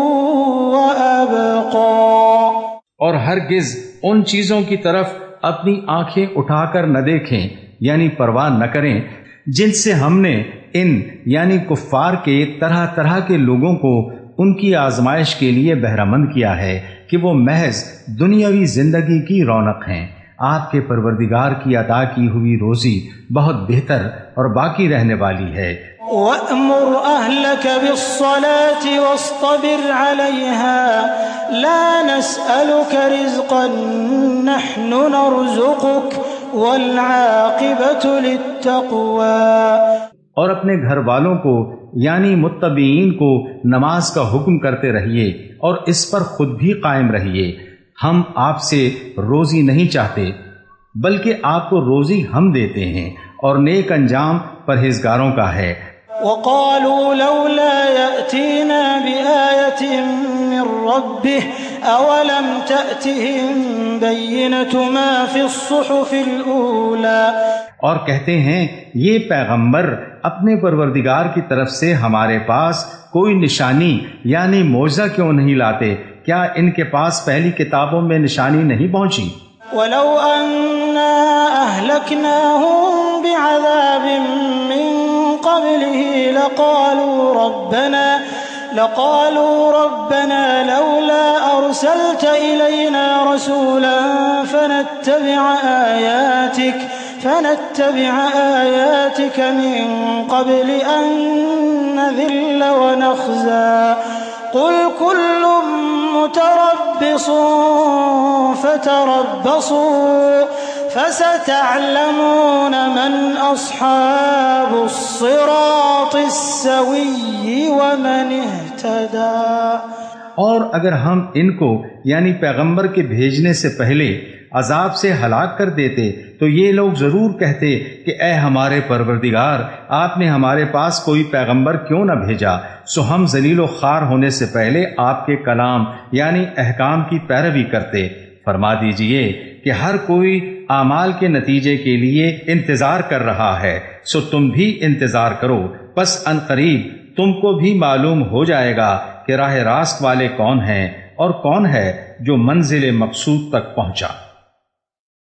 وأبقى۔ اور ہرگز ان چیزوں کی طرف اپنی آنکھیں اٹھا کر نہ دیکھیں، یعنی پرواہ نہ کریں جن سے ہم نے ان یعنی کفار کے طرح طرح کے لوگوں کو ان کی آزمائش کے لیے بہرہ مند کیا ہے کہ وہ محض دنیاوی زندگی کی رونق ہیں۔ آپ کے پروردگار کی عطا کی ہوئی روزی بہت بہتر اور باقی رہنے والی ہے۔ وَأْمُرْ أَهْلَكَ بِالصَّلَاةِ وَاصْطَبِرْ عَلَيْهَا لَا نَسْأَلُكَ رِزْقًا نَحْنُ نَرْزُقُكَ وَالْعَاقِبَةُ لِلتَّقْوَى۔ اور اپنے گھر والوں کو یعنی متبعین کو نماز کا حکم کرتے رہیے اور اس پر خود بھی قائم رہیے۔ ہم آپ سے روزی نہیں چاہتے بلکہ آپ کو روزی ہم دیتے ہیں، اور نیک انجام پرہیزگاروں کا ہے۔ وقالوا لولا يأتينا بآية من ربه أولم تأتهم بينة ما في الصحف الأولى، اور کہتے ہیں یہ پیغمبر اپنے پروردگار کی طرف سے ہمارے پاس کوئی نشانی یعنی معجزہ کیوں نہیں لاتے؟ کیا ان کے پاس پہلی کتابوں میں نشانی نہیں پہنچی؟ وَلَوْ أَنَّا أَهْلَكْنَاهُمْ بِعَذَابٍ مِّن قَبْلِهِ لَقَالُوا رَبَّنَا لَقَالُوا رَبَّنَا لَوْلَا أَرْسَلْتَ إِلَيْنَا رَسُولًا فَنَتَّبِعَ آيَاتِكَ فنتبع آياتك من قبل أن نذل ونخزى قل كل متربص فتربصوا فستعلمون من أصحاب الصراط السوي ومن اهتدى۔ اور اگر ہم ان کو یعنی پیغمبر کے بھیجنے سے پہلے عذاب سے ہلاک کر دیتے تو یہ لوگ ضرور کہتے کہ اے ہمارے پروردگار، آپ نے ہمارے پاس کوئی پیغمبر کیوں نہ بھیجا، سو ہم ذلیل و خوار ہونے سے پہلے آپ کے کلام یعنی احکام کی پیروی کرتے۔ فرما دیجئے کہ ہر کوئی اعمال کے نتیجے کے لیے انتظار کر رہا ہے، سو تم بھی انتظار کرو، پس ان قریب تم کو بھی معلوم ہو جائے گا کہ راہ راست والے کون ہیں اور کون ہے جو منزل مقصود تک پہنچا۔